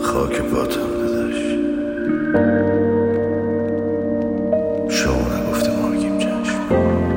خاک پاتم داداش. شما نگفته ما بگیم چشم.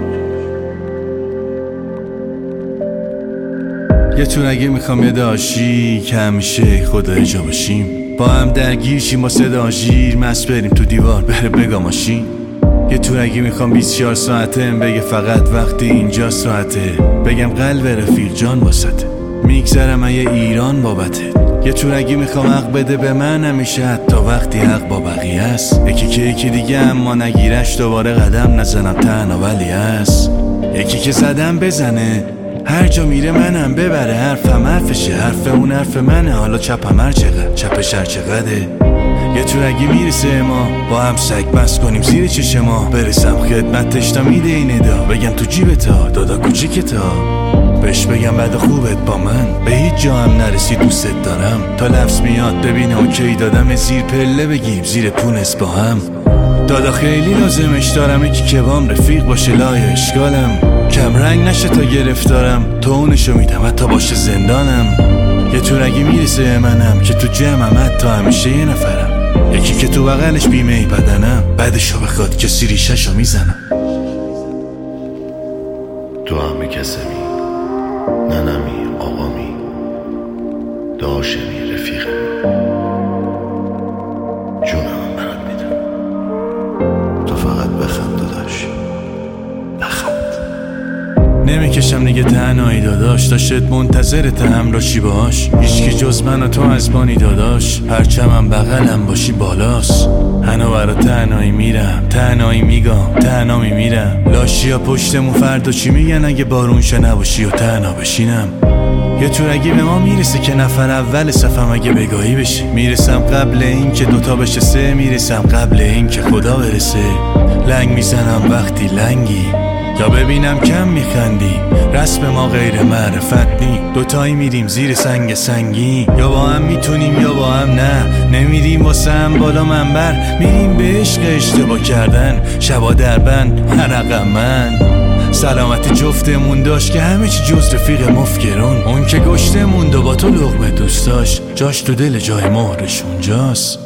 یه تونگی میخوام یه داشی که همیشه خدا جا باشیم، با هم درگیر شیم با صدا ژیر، مست بریم تو دیوار بره بگا ماشین. یه تونگی میخوام 24 ساعته بگه فقط وقتی اینجا ساعته، بگم قلب رفیق جان واسطه، میگذرم من یه ایران بابته. یه تونگی میخوام حق بده به من همیشه، حتی وقتی حق با بقیه است. یکی که یکی دیگه اما نگیرش دوباره قدم نزنم تنها ولی هست. یکی که زدم بزنه هر جا میره منم ببره، حرفم حرفشه حرف اون حرف منه، حالا چپم هر چقدر چپش هر چقدره. یه تونگی میرسه ما با هم سگ بس کنیم زیر چشم ما، برسم خدمتش تا میده این ادا، بگم تو جیبتا دادا کوچیکتا، بهش بگم بعد خوبت با من به هیچ جا هم نرسی دوستت دارم، تا لفظ میاد ببینه اوکی دادم زیر پله بگیم زیر پونس با هم. دادا خیلی لازمش دارم یکی که بام رفیق باشه لای اشکالم، کم رنگ نشه تا گرفتارم، تو اونشو میدم حتی باشه زندانم. یه تونگی میرسه منم که تو جمعم حتی همیشه یه نفرم، یکی که تو بغلش بیمه بدنم، بعدشو بخواد کسی ریشه‌شو میزنم. تو همه کسمی، ننمی آقامی، داشمی رفیقمی، جونم برات میدم. تو فقط بخند داداش، بخند. نمیکشم دیگه تنهایی داداش، داشت منتظرت همراهی باش، هیچکی جز من و تو از بانی داداش، پرچمم بغلم باشی بالاست. هنو برا تنهایی میرم، تنهایی میگم، تنها میمیرم، لاشیا پشتمون فردا چی میگن اگه بارون شه نباشی و تنها بشینم. یه تونگی به ما میرسه که نفر اول صفم اگه بگاهی بشه، میرسم قبل این که دوتا بشه سه، میرسم قبل این که خدا برسه، لنگ میزنم وقتی لنگی یا ببینم کم میخندی، رسم ما غیر معرفت نی، دوتایی میریم زیر سنگ سنگی، یا با هم میتونیم یا با هم نه، نمیریم واسه هم بالا منبر، میریم به عشق اشتباه کردن، شبا در بند هرقم من. سلامت جفتمون داشت که همه چی جز رفیق مفکرون، اون که گشته موند و با تو لقمه دوست داشت، جاش تو دل جای مهرش اونجاست.